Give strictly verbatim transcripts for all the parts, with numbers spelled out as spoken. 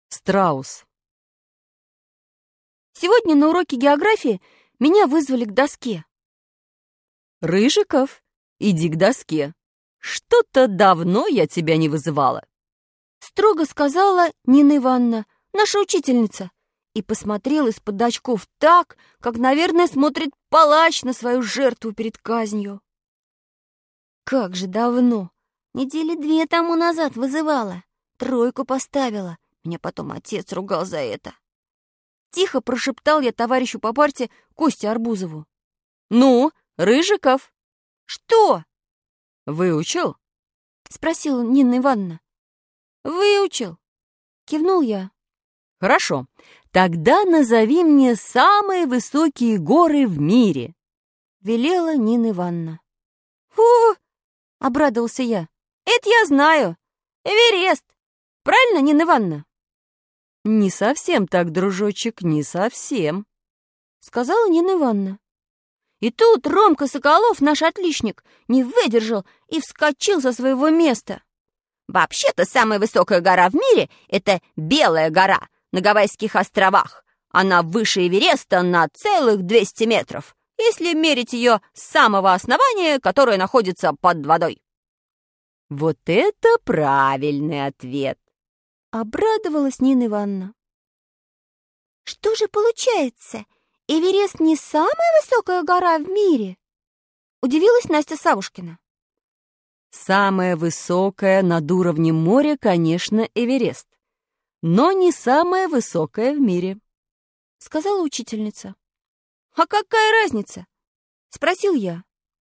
Страус. Сегодня на уроке географии меня вызвали к доске. Рыжиков, иди к доске. Что-то давно я тебя не вызывала. Строго сказала Нина Ивановна, наша учительница, и посмотрела из-под очков так, как, наверное, смотрит палач на свою жертву перед казнью. Как же давно! Недели две тому назад вызывала, тройку поставила. Меня потом отец ругал за это. Тихо прошептал я товарищу по парте Косте Арбузову. Ну, Рыжиков? Что? Выучил? Спросила Нина Ивановна. Выучил. Кивнул я. Хорошо. Тогда назови мне самые высокие горы в мире. Велела Нина Ивановна. Фу! Обрадовался я. Это я знаю. Эверест. Правильно, Нина Ивановна? Не совсем так, дружочек, не совсем, сказала Нина Ивановна. И тут Ромка Соколов, наш отличник, не выдержал и вскочил со своего места. Вообще-то самая высокая гора в мире — это Белая гора на Гавайских островах. Она выше Эвереста на целых двести метров, если мерить ее с самого основания, которое находится под водой. Вот это правильный ответ! Обрадовалась Нина Ивановна. Что же получается, Эверест не самая высокая гора в мире? Удивилась Настя Савушкина. Самая высокая над уровнем моря, конечно, Эверест, но не самая высокая в мире, сказала учительница. А какая разница? Спросил я.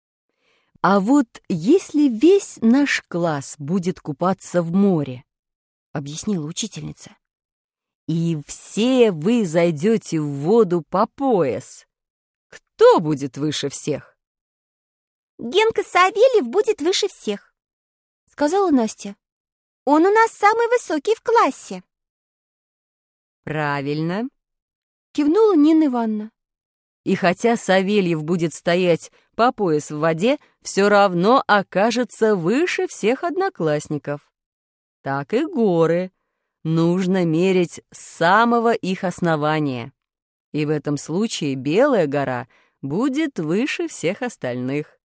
А вот если весь наш класс будет купаться в море, объяснила учительница, и все вы зайдете в воду по пояс, кто будет выше всех? Генка Савельев будет выше всех, сказала Настя. Он у нас самый высокий в классе. Правильно, кивнула Нина Ивановна. И хотя Савельев будет стоять по пояс в воде, все равно окажется выше всех одноклассников. Так и горы. Нужно мерить с самого их основания. И в этом случае Белая гора будет выше всех остальных.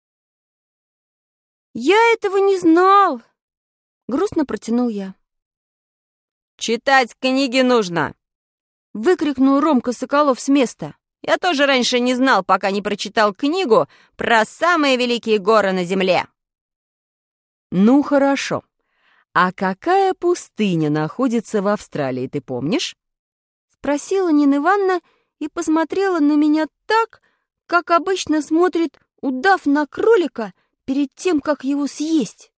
«Я этого не знал!» — грустно протянул я. «Читать книги нужно!» — выкрикнул Ромка Соколов с места. «Я тоже раньше не знал, пока не прочитал книгу про самые великие горы на Земле». Ну, хорошо. А какая пустыня находится в Австралии, ты помнишь? Спросила Нина Ивановна и посмотрела на меня так, как обычно смотрит удав на кролика перед тем, как его съесть.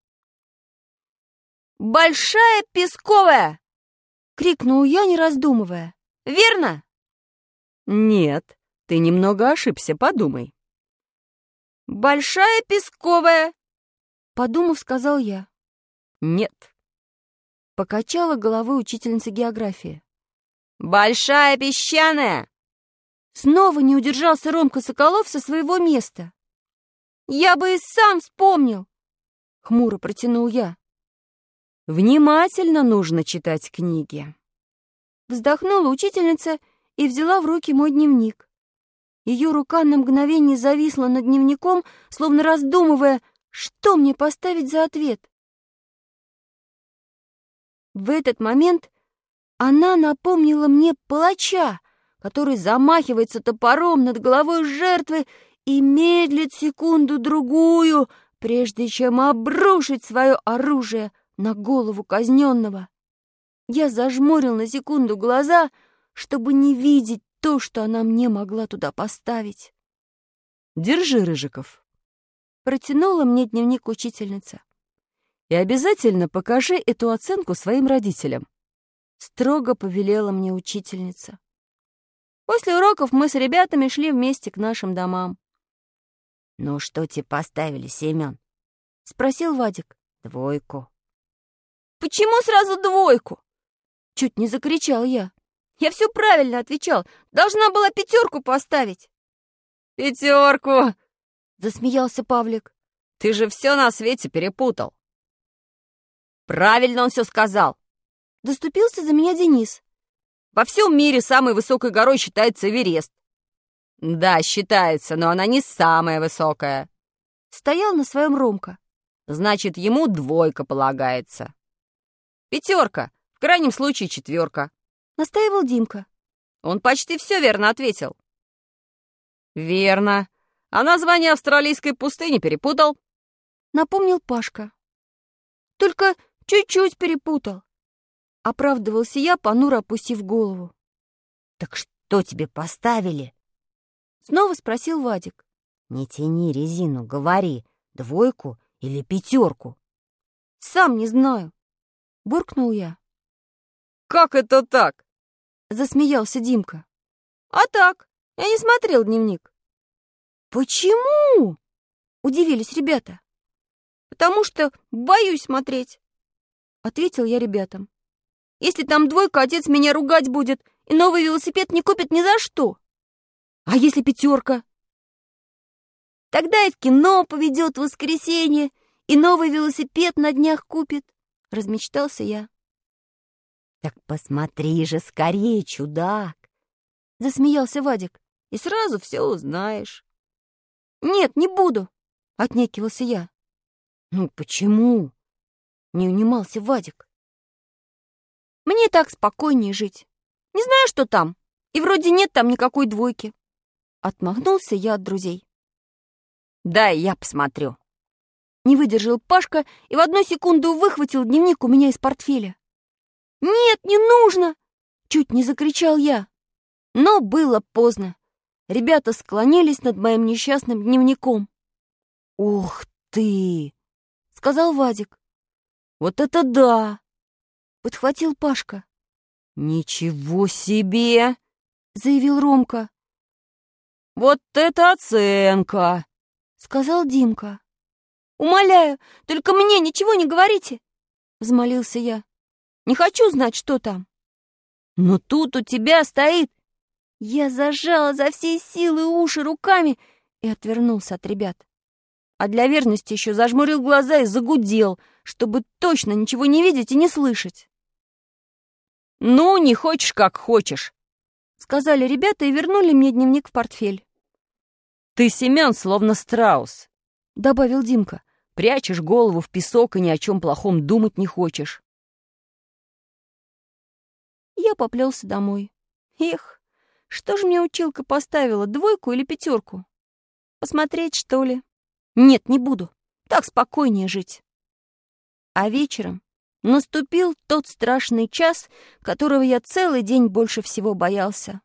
«Большая песковая!» — крикнул я, не раздумывая. «Верно?» Нет, ты немного ошибся, подумай. «Большая песковая!» — подумав, сказал я. Нет. Покачала головой учительница географии. «Большая песчаная!» Снова не удержался Ромка Соколов со своего места. «Я бы и сам вспомнил!» — хмуро протянул я. Внимательно нужно читать книги. Вздохнула учительница и взяла в руки мой дневник. Ее рука на мгновение зависла над дневником, словно раздумывая, что мне поставить за ответ. В этот момент она напомнила мне палача, который замахивается топором над головой жертвы и медлит секунду-другую, прежде чем обрушить свое оружие на голову казненного. Я зажмурил на секунду глаза, чтобы не видеть то, что она мне могла туда поставить. Держи, Рыжиков. Протянула мне дневник учительница. И обязательно покажи эту оценку своим родителям. Строго повелела мне учительница. После уроков мы с ребятами шли вместе к нашим домам. «Ну что тебе поставили, Семен?» — спросил Вадик. «Двойку». «Почему сразу двойку?» — чуть не закричал я. «Я все правильно отвечал. Должна была пятерку поставить». «Пятерку!» — засмеялся Павлик. «Ты же все на свете перепутал». «Правильно он все сказал», Доступился за меня Денис. Во всем мире самой высокой горой считается Эверест. Да, считается, но она не самая высокая. Стоял на своем Ромка. Значит, ему двойка полагается. Пятерка, в крайнем случае четверка. Настаивал Димка. Он почти все верно ответил. Верно. А название австралийской пустыни перепутал. Напомнил Пашка. Только чуть-чуть перепутал. Оправдывался я, понуро опустив голову. «Так что тебе поставили?» Снова спросил Вадик. «Не тяни резину, говори, двойку или пятерку?» «Сам не знаю», — буркнул я. «Как это так?» — засмеялся Димка. «А так, я не смотрел дневник». «Почему?» — удивились ребята. «Потому что боюсь смотреть», — ответил я ребятам. «Если там двойка, отец меня ругать будет и новый велосипед не купит ни за что. А если пятерка? Тогда и в кино поведет в воскресенье, и новый велосипед на днях купит», — размечтался я. «Так посмотри же скорее, чудак!» — засмеялся Вадик. «И сразу все узнаешь». «Нет, не буду», — отнекивался я. «Ну почему?» — не унимался Вадик. «Мне так спокойнее жить. Не знаю, что там, и вроде нет там никакой двойки». Отмахнулся я от друзей. «Дай я посмотрю». Не выдержал Пашка и в одну секунду выхватил дневник у меня из портфеля. «Нет, не нужно!» — чуть не закричал я. Но было поздно. Ребята склонились над моим несчастным дневником. «Ух ты!» — сказал Вадик. «Вот это да!» — подхватил Пашка. «Ничего себе!» — заявил Ромка. «Вот это оценка!» — сказал Димка. «Умоляю, только мне ничего не говорите!» — взмолился я. «Не хочу знать, что там». «Но тут у тебя стоит...» Я зажала за всей силы уши руками и отвернулся от ребят. А для верности еще зажмурил глаза и загудел, чтобы точно ничего не видеть и не слышать. «Ну, не хочешь, как хочешь», — сказали ребята и вернули мне дневник в портфель. «Ты, Семен, словно страус», — добавил Димка. «Прячешь голову в песок и ни о чем плохом думать не хочешь». Я поплелся домой. Эх, что же мне училка поставила, двойку или пятерку? Посмотреть, что ли? Нет, не буду. Так спокойнее жить. А вечером наступил тот страшный час, которого я целый день больше всего боялся.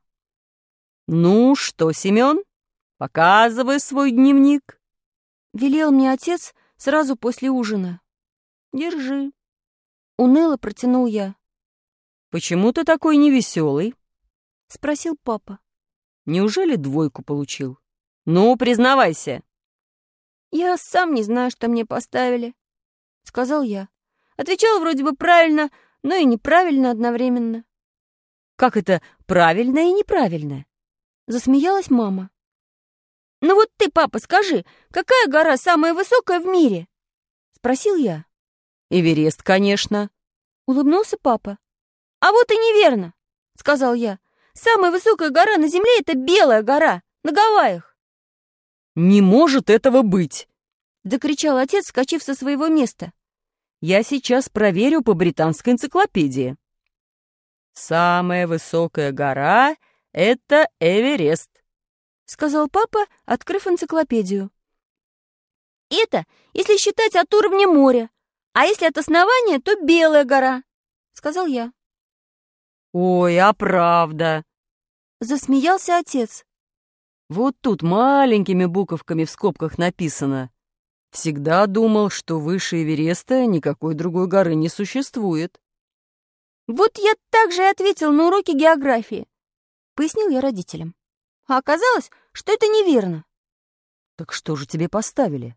«Ну что, Семен, показывай свой дневник», — велел мне отец сразу после ужина. «Держи», — уныло протянул я. «Почему ты такой невеселый?» — спросил папа. «Неужели двойку получил? Ну, признавайся». «Я сам не знаю, что мне поставили», — сказал я. Отвечал вроде бы правильно, но и неправильно одновременно. «Как это правильно и неправильно?» — засмеялась мама. «Ну вот ты, папа, скажи, какая гора самая высокая в мире?» — спросил я. «Эверест, конечно», — улыбнулся папа. «А вот и неверно», — сказал я. «Самая высокая гора на Земле — это Белая гора, на Гавайях». «Не может этого быть!» — закричал отец, вскочив со своего места. «Я сейчас проверю по британской энциклопедии. Самая высокая гора — это Эверест», — сказал папа, открыв энциклопедию. «Это если считать от уровня моря, а если от основания, то Белая гора», — сказал я. «Ой, а правда!» — засмеялся отец. «Вот тут маленькими буковками в скобках написано. Всегда думал, что выше Эвереста никакой другой горы не существует». «Вот я так же и ответил на уроке географии», — пояснил я родителям. А оказалось, что это неверно. «Так что же тебе поставили?»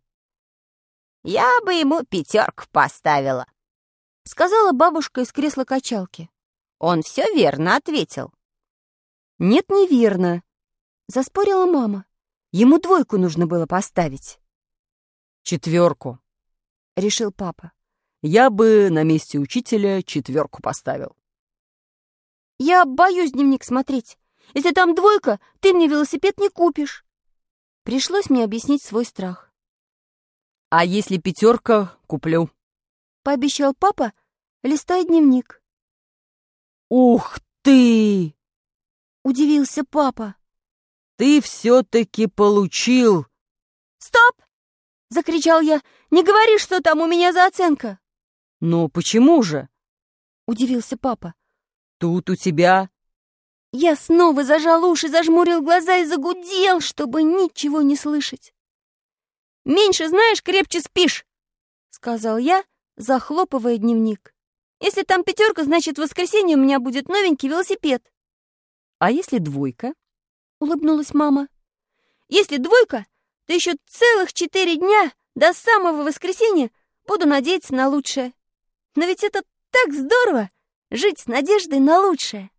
«Я бы ему пятерку поставила», — сказала бабушка из кресла-качалки. «Он все верно ответил». «Нет, неверно», — заспорила мама. «Ему двойку нужно было поставить». «Четверку», — решил папа. я бы на месте учителя четверку поставил. Я боюсь дневник смотреть. Если там двойка, ты мне велосипед не купишь. Пришлось мне объяснить свой страх. А если пятерка, куплю. Пообещал папа, листая дневник. Ух ты! Удивился папа. Ты все-таки получил. Стоп! Закричал я. Не говори, что там у меня за оценка. Но почему же? Удивился папа. Тут у тебя... Я снова зажал уши, зажмурил глаза и загудел, чтобы ничего не слышать. «Меньше знаешь, крепче спишь», — сказал я, захлопывая дневник. «Если там пятерка, значит, в воскресенье у меня будет новенький велосипед». А если двойка? — улыбнулась мама. «Если двойка, то еще целых четыре дня до самого воскресенья буду надеяться на лучшее. Но ведь это так здорово — жить с надеждой на лучшее».